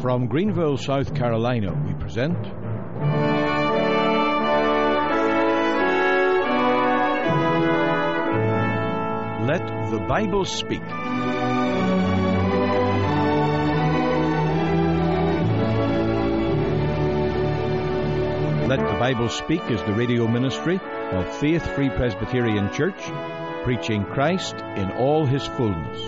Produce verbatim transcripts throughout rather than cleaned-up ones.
From Greenville, South Carolina, we present Let the Bible Speak. Let the Bible Speak is the radio ministry of Faith Free Presbyterian Church, preaching Christ in all his fullness.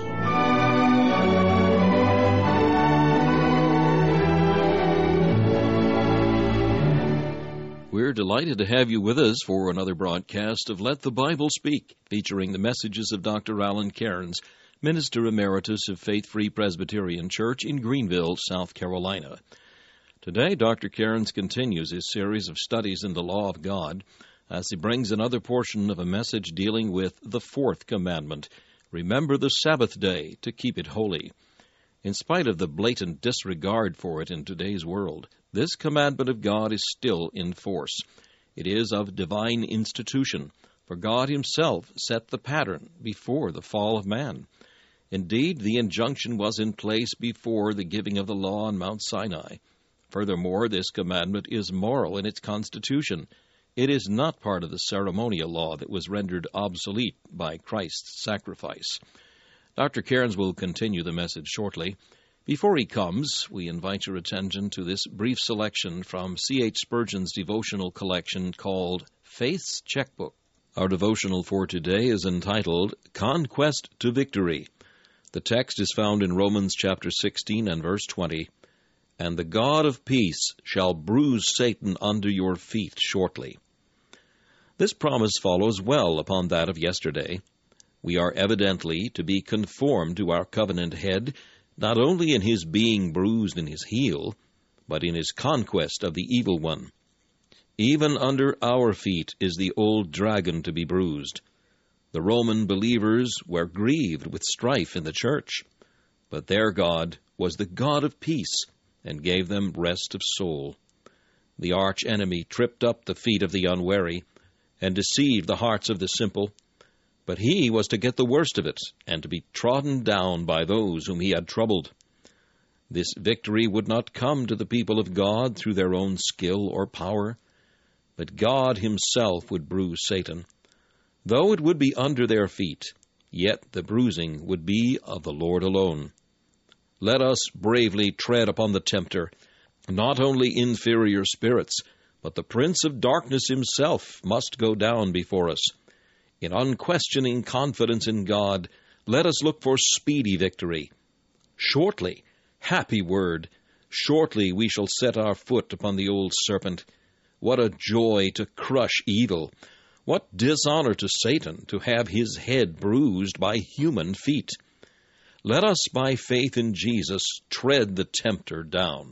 We're delighted to have you with us for another broadcast of Let the Bible Speak, featuring the messages of Doctor Alan Cairns, Minister Emeritus of Faith Free Presbyterian Church in Greenville, South Carolina. Today, Doctor Cairns continues his series of studies in the law of God as he brings another portion of a message dealing with the fourth commandment, remember the Sabbath day to keep it holy. In spite of the blatant disregard for it in today's world, this commandment of God is still in force. It is of divine institution, for God himself set the pattern before the fall of man. Indeed, the injunction was in place before the giving of the law on Mount Sinai. Furthermore, this commandment is moral in its constitution. It is not part of the ceremonial law that was rendered obsolete by Christ's sacrifice. Doctor Cairns will continue the message shortly. Before he comes, we invite your attention to this brief selection from C H Spurgeon's devotional collection called Faith's Checkbook. Our devotional for today is entitled Conquest to Victory. The text is found in Romans chapter sixteen and verse twenty. And the God of peace shall bruise Satan under your feet shortly. This promise follows well upon that of yesterday. We are evidently to be conformed to our covenant head, not only in his being bruised in his heel, but in his conquest of the evil one. Even under our feet is the old dragon to be bruised. The Roman believers were grieved with strife in the church, but their God was the God of peace, and gave them rest of soul. The arch-enemy tripped up the feet of the unwary, and deceived the hearts of the simple, but he was to get the worst of it, and to be trodden down by those whom he had troubled. This victory would not come to the people of God through their own skill or power, but God himself would bruise Satan. Though it would be under their feet, yet the bruising would be of the Lord alone. Let us bravely tread upon the tempter. Not only inferior spirits, but the prince of darkness himself must go down before us. In unquestioning confidence in God, let us look for speedy victory. Shortly, happy word, shortly we shall set our foot upon the old serpent. What a joy to crush evil! What dishonor to Satan to have his head bruised by human feet! Let us, by faith in Jesus, tread the tempter down.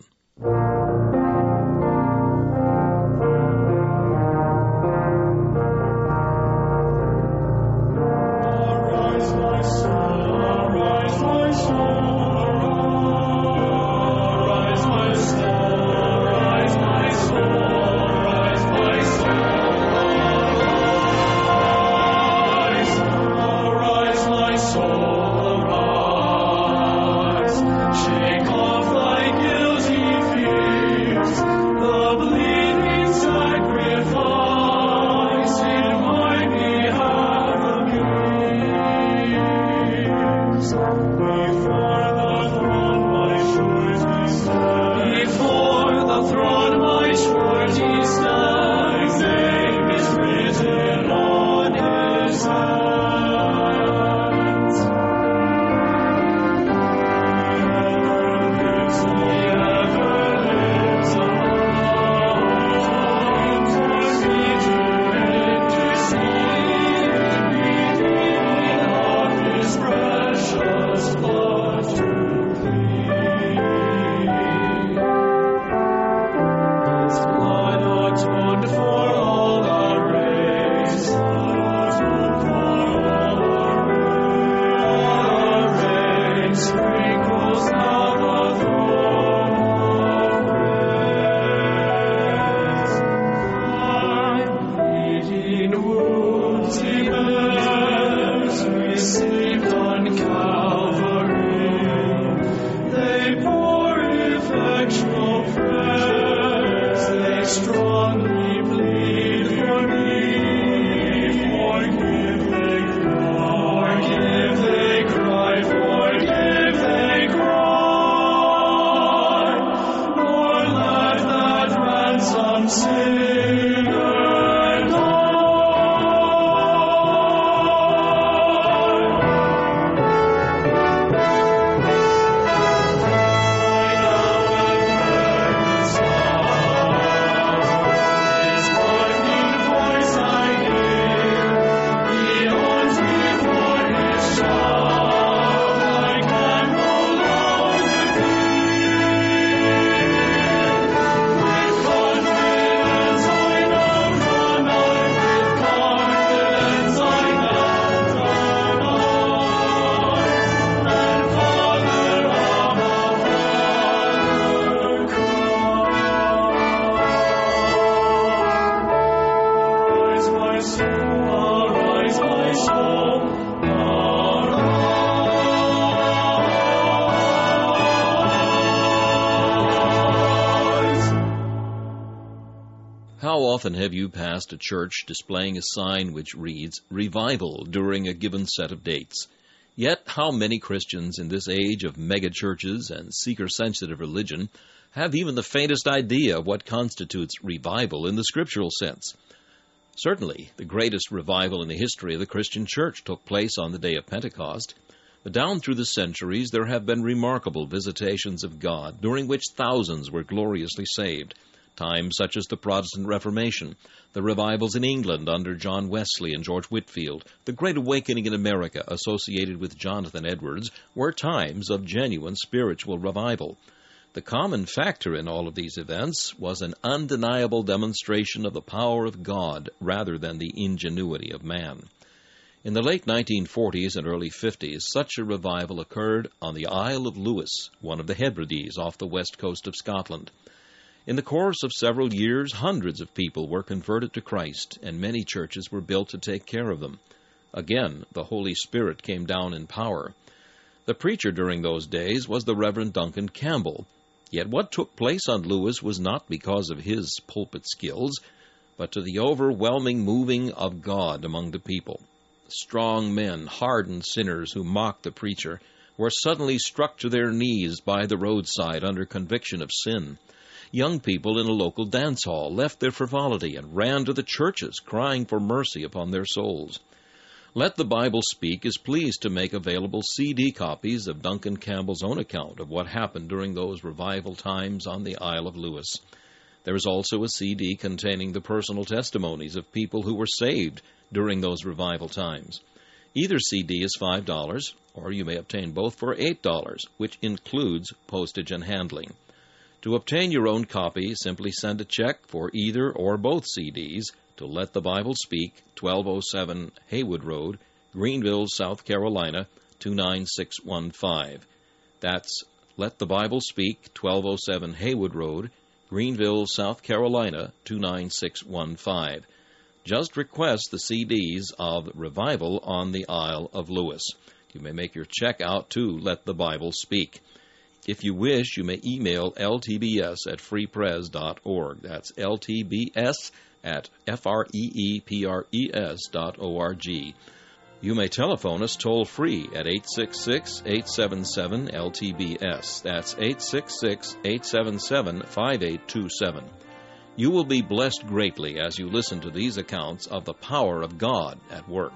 How often have you passed a church displaying a sign which reads, Revival, during a given set of dates? Yet how many Christians in this age of megachurches and seeker-sensitive religion have even the faintest idea of what constitutes revival in the scriptural sense? Certainly, the greatest revival in the history of the Christian church took place on the day of Pentecost. But down through the centuries, there have been remarkable visitations of God, during which thousands were gloriously saved. Times such as the Protestant Reformation, the revivals in England under John Wesley and George Whitefield, the Great Awakening in America associated with Jonathan Edwards, were times of genuine spiritual revival. The common factor in all of these events was an undeniable demonstration of the power of God rather than the ingenuity of man. In the late nineteen forties and early fifties, such a revival occurred on the Isle of Lewis, one of the Hebrides off the west coast of Scotland. In the course of several years, hundreds of people were converted to Christ, and many churches were built to take care of them. Again, the Holy Spirit came down in power. The preacher during those days was the Reverend Duncan Campbell. Yet what took place on Lewis was not because of his pulpit skills, but to the overwhelming moving of God among the people. Strong men, hardened sinners who mocked the preacher, were suddenly struck to their knees by the roadside under conviction of sin. Young people in a local dance hall left their frivolity and ran to the churches, crying for mercy upon their souls. Let the Bible Speak is pleased to make available C D copies of Duncan Campbell's own account of what happened during those revival times on the Isle of Lewis. There is also a C D containing the personal testimonies of people who were saved during those revival times. Either C D is five dollars, or you may obtain both for eight dollars, which includes postage and handling. To obtain your own copy, simply send a check for either or both C Ds to Let the Bible Speak, twelve oh seven Haywood Road, Greenville, South Carolina, two nine six one five. That's Let the Bible Speak, twelve oh seven Haywood Road, Greenville, South Carolina, two nine six one five. Just request the C Ds of Revival on the Isle of Lewis. You may make your check out to Let the Bible Speak. If you wish, you may email L T B S at free pres dot org. That's L T B S at F R E E P R E S dot O R G. You may telephone us toll-free at eight six six, eight seven seven, L T B S. That's eight six six, eight seven seven, five eight two seven. You will be blessed greatly as you listen to these accounts of the power of God at work.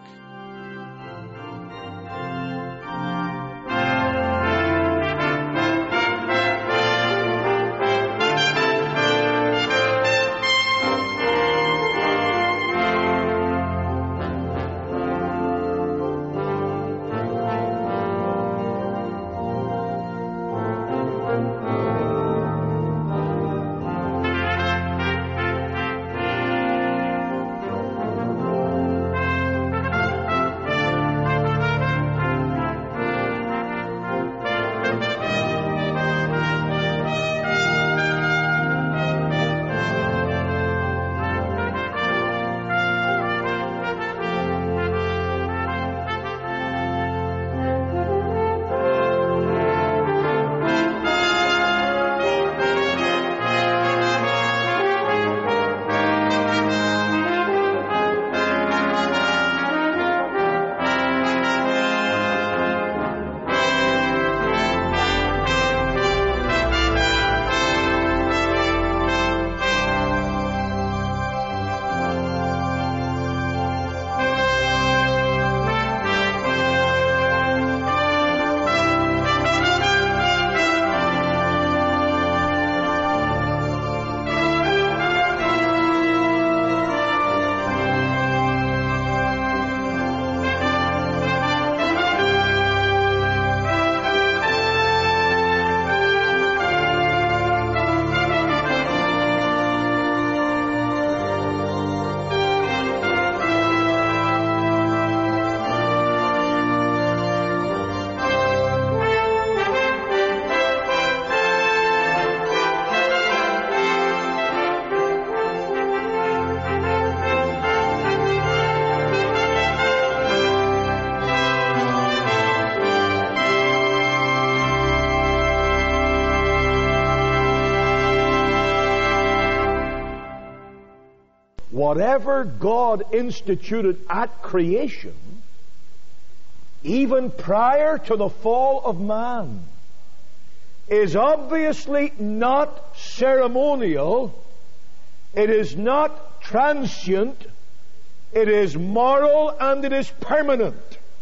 whatever God instituted at creation, even prior to the fall of man, is obviously not ceremonial, it is not transient, it is moral, and it is permanent.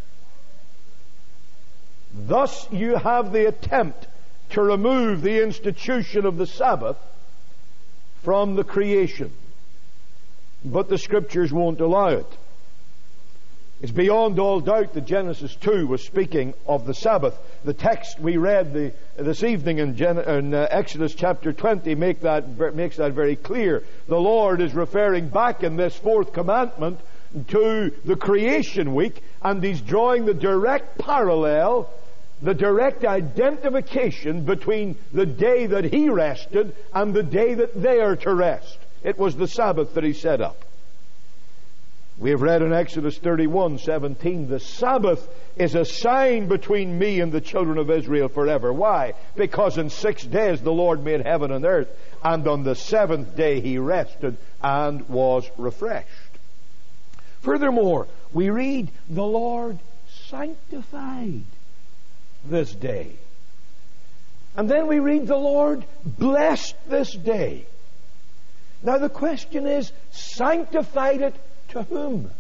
Thus you have the attempt to remove the institution of the Sabbath from the creation. But the Scriptures won't allow it. It's beyond all doubt that Genesis two was speaking of the Sabbath. The text we read the, this evening in, Gen, in uh, Exodus chapter twenty make that, makes that very clear. The Lord is referring back in this fourth commandment to the creation week, and He's drawing the direct parallel, the direct identification between the day that He rested and the day that they are to rest. It was the Sabbath that He set up. We have read in Exodus thirty-one seventeen, the Sabbath is a sign between me and the children of Israel forever. Why? Because in six days the Lord made heaven and earth, and on the seventh day He rested and was refreshed. Furthermore, we read, the Lord sanctified this day. And then we read, the Lord blessed this day. Now the question is, sanctified it to whom?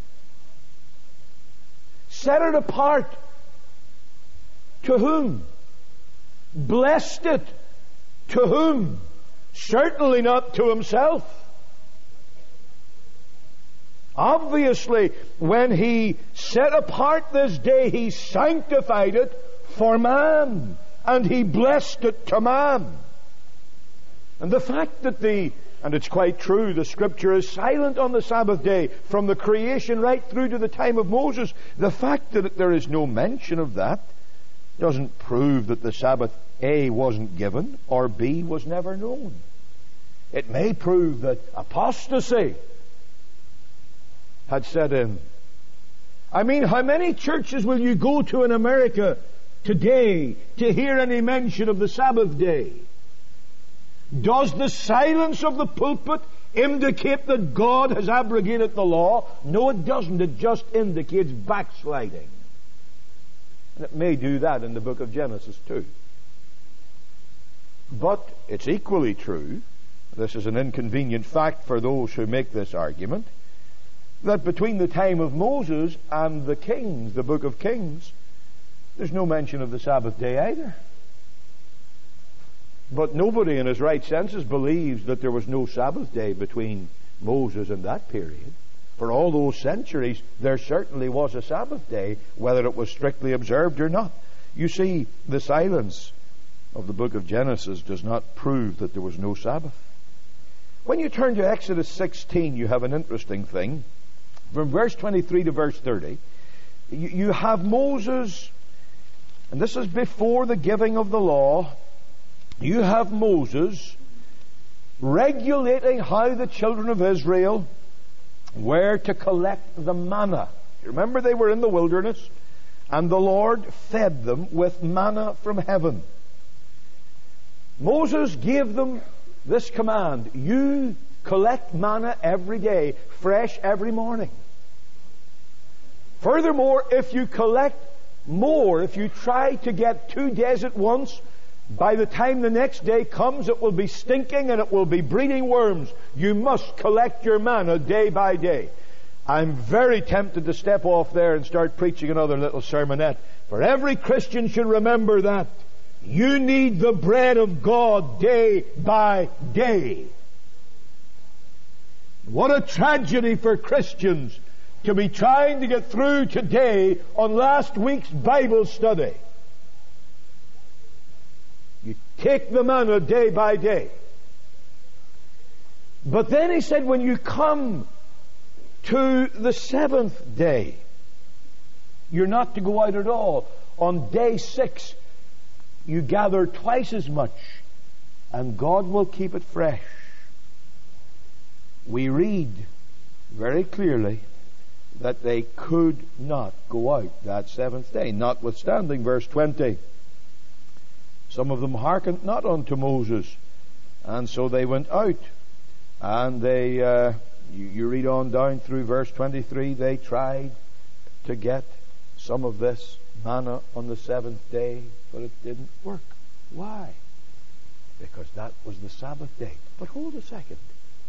Set it apart to whom? Blessed it to whom? Certainly not to Himself. Obviously, when He set apart this day, He sanctified it for man, and He blessed it to man. And the fact that the And it's quite true, the Scripture is silent on the Sabbath day from the creation right through to the time of Moses. The fact that there is no mention of that doesn't prove that the Sabbath A wasn't given or B was never known. It may prove that apostasy had set in. I mean, how many churches will you go to in America today to hear any mention of the Sabbath day? Does the silence of the pulpit indicate that God has abrogated the law? No, it doesn't. It just indicates backsliding. And it may do that in the book of Genesis too. But it's equally true, this is an inconvenient fact for those who make this argument, that between the time of Moses and the Kings, the book of Kings, there's no mention of the Sabbath day either. But nobody in his right senses believes that there was no Sabbath day between Moses and that period. For all those centuries, there certainly was a Sabbath day, whether it was strictly observed or not. You see, the silence of the book of Genesis does not prove that there was no Sabbath. When you turn to Exodus sixteen, you have an interesting thing. From verse twenty-three to verse thirty, you, you have Moses, and this is before the giving of the law. You have Moses regulating how the children of Israel were to collect the manna. You remember they were in the wilderness, and the Lord fed them with manna from heaven. Moses gave them this command: you collect manna every day, fresh every morning. Furthermore, if you collect more, if you try to get two days at once, by the time the next day comes, it will be stinking and it will be breeding worms. You must collect your manna day by day. I'm very tempted to step off there and start preaching another little sermonette. For every Christian should remember that. You need the bread of God day by day. What a tragedy for Christians to be trying to get through today on last week's Bible study. You take the manna day by day. But then he said, when you come to the seventh day, you're not to go out at all. On day six, you gather twice as much, and God will keep it fresh. We read very clearly that they could not go out that seventh day, notwithstanding verse twenty. Some of them hearkened not unto Moses, and so they went out, and they uh, You, you read on down through verse twenty-three, they tried to get some of this manna on the seventh day, but it didn't work. Why? Because that was the Sabbath day. But hold a second.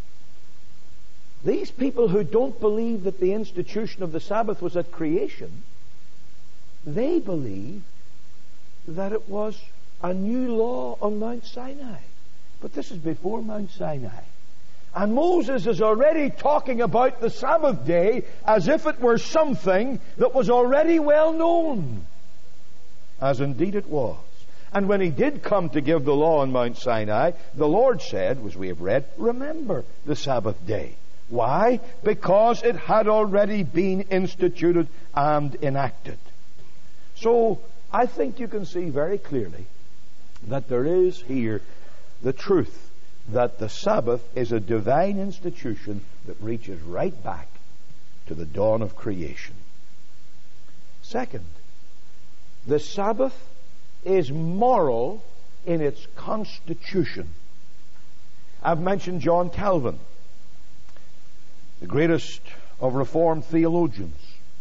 These people who don't believe that the institution of the Sabbath was at creation, they believe that it was a new law on Mount Sinai. But this is before Mount Sinai. And Moses is already talking about the Sabbath day as if it were something that was already well known, as indeed it was. And when he did come to give the law on Mount Sinai, the Lord said, as we have read, remember the Sabbath day. Why? Because it had already been instituted and enacted. So I think you can see very clearly that there is here the truth that the Sabbath is a divine institution that reaches right back to the dawn of creation. Second, the Sabbath is moral in its constitution. I've mentioned John Calvin, the greatest of Reformed theologians.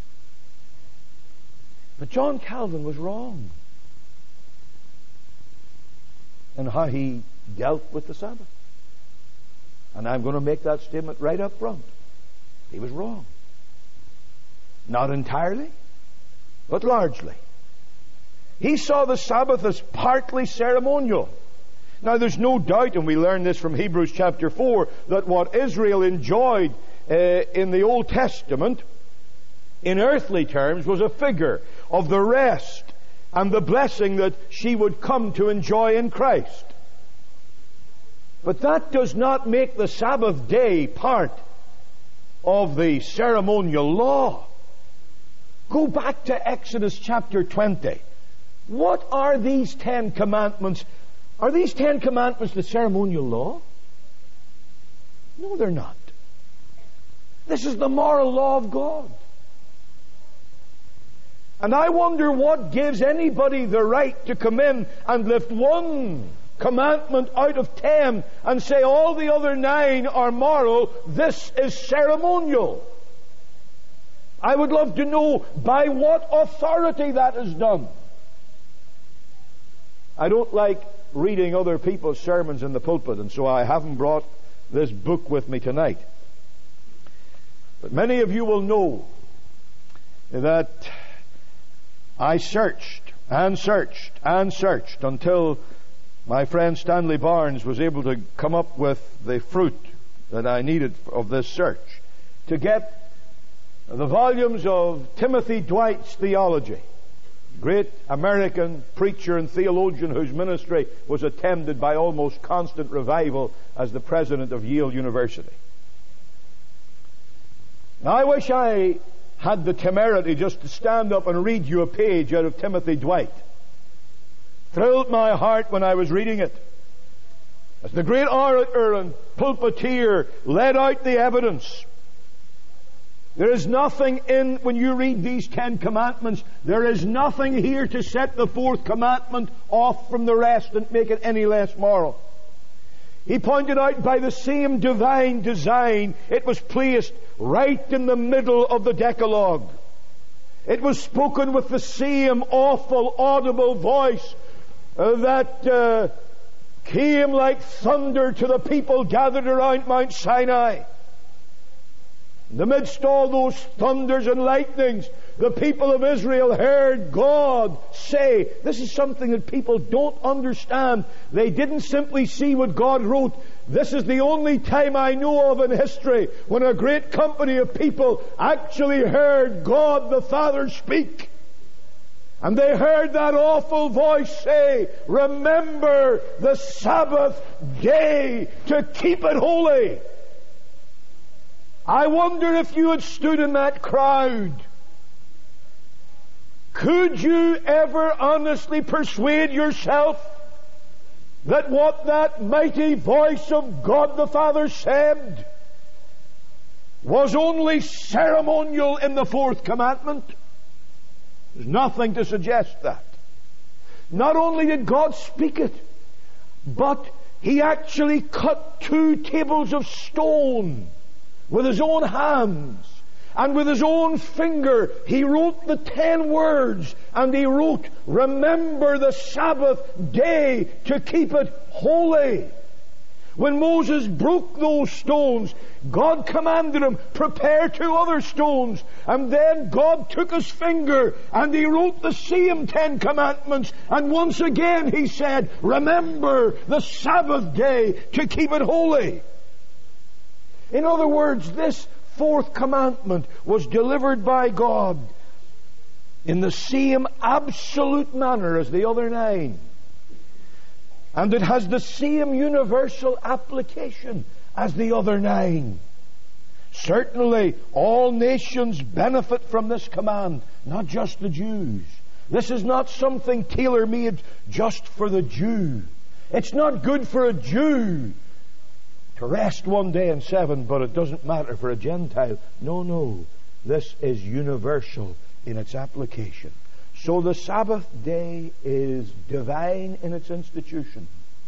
But John Calvin was wrong in how he dealt with the Sabbath. And I'm going to make that statement right up front. He was wrong. Not entirely, but largely. He saw the Sabbath as partly ceremonial. Now there's no doubt, and we learn this from Hebrews chapter four, that what Israel enjoyed uh, in the Old Testament, in earthly terms, was a figure of the rest and the blessing that she would come to enjoy in Christ. But that does not make the Sabbath day part of the ceremonial law. Go back to Exodus chapter twenty. What are these Ten Commandments? Are these Ten Commandments the ceremonial law? No, they're not. This is the moral law of God. And I wonder what gives anybody the right to come in and lift one commandment out of ten and say all the other nine are moral, this is ceremonial. I would love to know by what authority that is done. I don't like reading other people's sermons in the pulpit, and so I haven't brought this book with me tonight. But many of you will know that I searched and searched and searched until my friend Stanley Barnes was able to come up with the fruit that I needed of this search to get the volumes of Timothy Dwight's theology, great American preacher and theologian whose ministry was attended by almost constant revival as the president of Yale University. Now, I wish I had the temerity just to stand up and read you a page out of Timothy Dwight. Thrilled my heart when I was reading it. As the great orator and pulpiteer led out the evidence. There is nothing in, when you read these Ten Commandments, there is nothing here to set the fourth commandment off from the rest and make it any less moral. He pointed out by the same divine design, it was placed right in the middle of the Decalogue. It was spoken with the same awful, audible voice uh, that uh, came like thunder to the people gathered around Mount Sinai. In the midst of all those thunders and lightnings, the people of Israel heard God say, this is something that people don't understand. They didn't simply see what God wrote. This is the only time I know of in history when a great company of people actually heard God the Father speak. And they heard that awful voice say, remember the Sabbath day to keep it holy. I wonder if you had stood in that crowd, could you ever honestly persuade yourself that what that mighty voice of God the Father said was only ceremonial in the fourth commandment? There's nothing to suggest that. Not only did God speak it, but He actually cut two tables of stone with his own hands. And with his own finger, he wrote the ten words. And he wrote, remember the Sabbath day to keep it holy. When Moses broke those stones, God commanded him, prepare two other stones. And then God took his finger and he wrote the same Ten Commandments. And once again he said, remember the Sabbath day to keep it holy. In other words, this fourth commandment was delivered by God in the same absolute manner as the other nine. And it has the same universal application as the other nine. Certainly, all nations benefit from this command, not just the Jews. This is not something tailor-made just for the Jew. It's not good for a Jew to rest one day in seven, but it doesn't matter for a Gentile. No, no. This is universal in its application. So the Sabbath day is divine in its institution,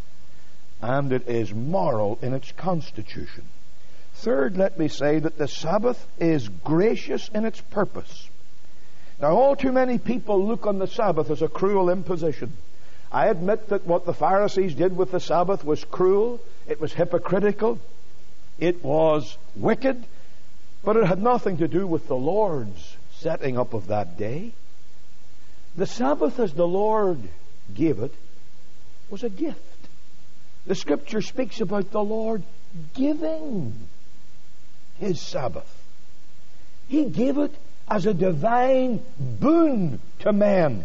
and it is moral in its constitution. Third, let me say that the Sabbath is gracious in its purpose. Now, all too many people look on the Sabbath as a cruel imposition. I admit that what the Pharisees did with the Sabbath was cruel, it was hypocritical, it was wicked, but it had nothing to do with the Lord's setting up of that day. The Sabbath, as the Lord gave it, was a gift. The Scripture speaks about the Lord giving His Sabbath. He gave it as a divine boon to men.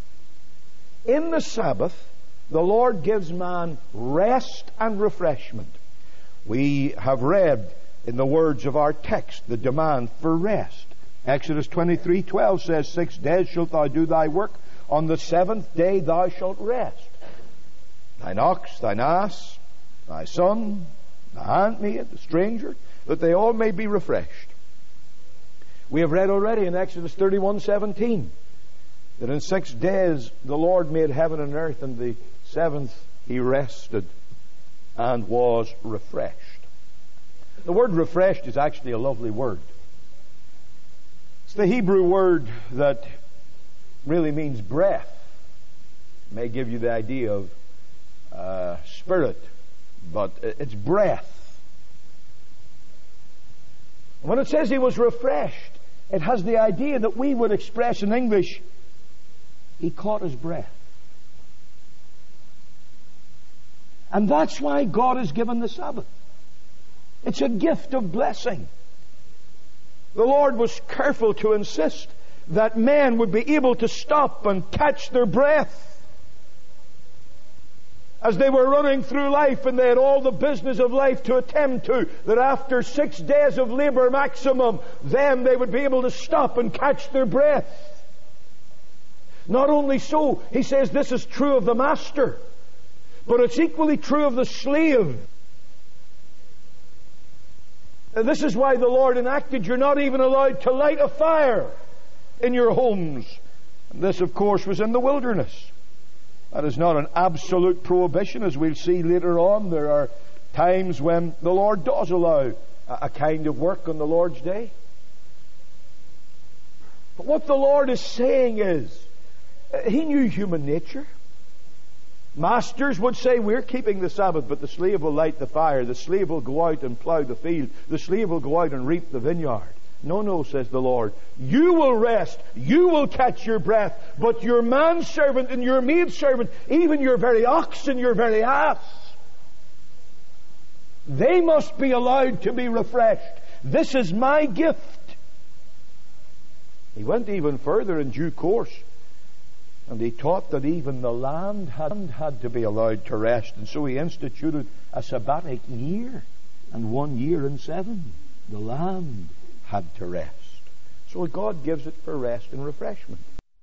In the Sabbath, the Lord gives man rest and refreshment. We have read in the words of our text the demand for rest. Exodus twenty-three twelve says, Six days shalt thou do thy work, on the seventh day thou shalt rest. Thine ox, thine ass, thy son, the handmaid, the stranger, that they all may be refreshed. We have read already in Exodus thirty-one seventeen that in six days the Lord made heaven and earth, and the seventh He rested and was refreshed. The word refreshed is actually a lovely word. It's the Hebrew word that really means breath. It may give you the idea of uh, spirit, but it's breath. When it says He was refreshed, it has the idea that we would express in English, He caught His breath. And that's why God has given the Sabbath. It's a gift of blessing. The Lord was careful to insist that men would be able to stop and catch their breath as they were running through life, and they had all the business of life to attend to, that after six days of labor maximum, then they would be able to stop and catch their breath. Not only so, He says this is true of the master, but it's equally true of the slave. And this is why the Lord enacted you're not even allowed to light a fire in your homes. And this, of course, was in the wilderness. That is not an absolute prohibition, as we'll see later on. There are times when the Lord does allow a kind of work on the Lord's day. But what the Lord is saying is, He knew human nature. Masters would say, we're keeping the Sabbath, but the slave will light the fire. The slave will go out and plough the field. The slave will go out and reap the vineyard. No, no, says the Lord. You will rest. You will catch your breath. But your manservant and your maidservant, even your very ox and your very ass, they must be allowed to be refreshed. This is my gift. He went even further in due course. And He taught that even the land had, had to be allowed to rest. And so He instituted a sabbatic year. And one year in seven, the land had to rest. So God gives it for rest and refreshment.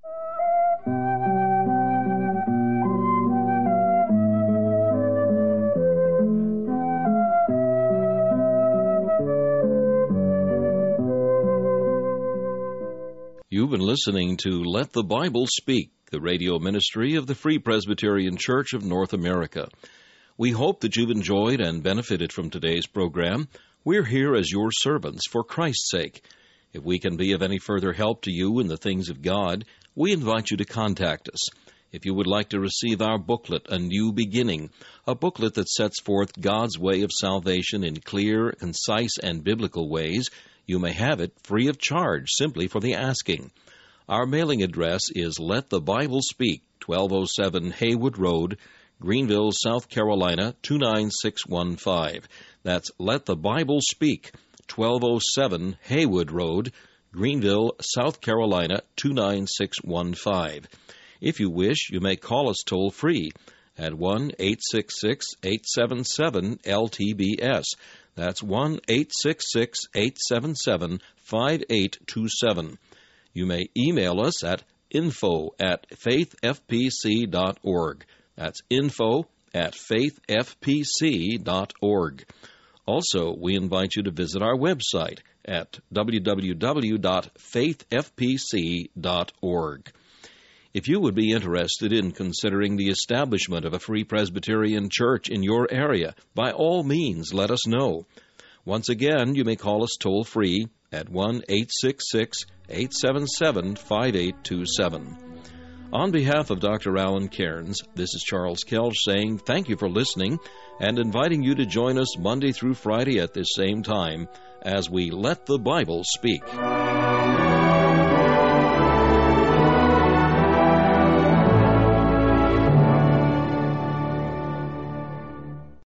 You've been listening to Let the Bible Speak, the radio ministry of the Free Presbyterian Church of North America. We hope that you've enjoyed and benefited from today's program. We're here as your servants for Christ's sake. If we can be of any further help to you in the things of God, we invite you to contact us. If you would like to receive our booklet, A New Beginning, a booklet that sets forth God's way of salvation in clear, concise, and biblical ways, you may have it free of charge simply for the asking. Our mailing address is Let the Bible Speak, twelve oh seven Haywood Road, Greenville, South Carolina, two nine six one five. That's Let the Bible Speak, twelve oh seven Haywood Road, Greenville, South Carolina, two nine six one five. If you wish, you may call us toll-free at one eight six six, eight seven seven, L T B S. That's one eight six six, eight seven seven, five eight two seven. You may email us at info at faith f p c dot org. That's info at faith f p c dot org. Also, we invite you to visit our website at w w w dot faith f p c dot org. If you would be interested in considering the establishment of a Free Presbyterian Church in your area, by all means, let us know. Once again, you may call us toll-free at one eight six six, eight seven seven, five eight two seven. On behalf of Doctor Alan Cairns, this is Charles Kelch saying thank you for listening and inviting you to join us Monday through Friday at this same time as we Let the Bible Speak.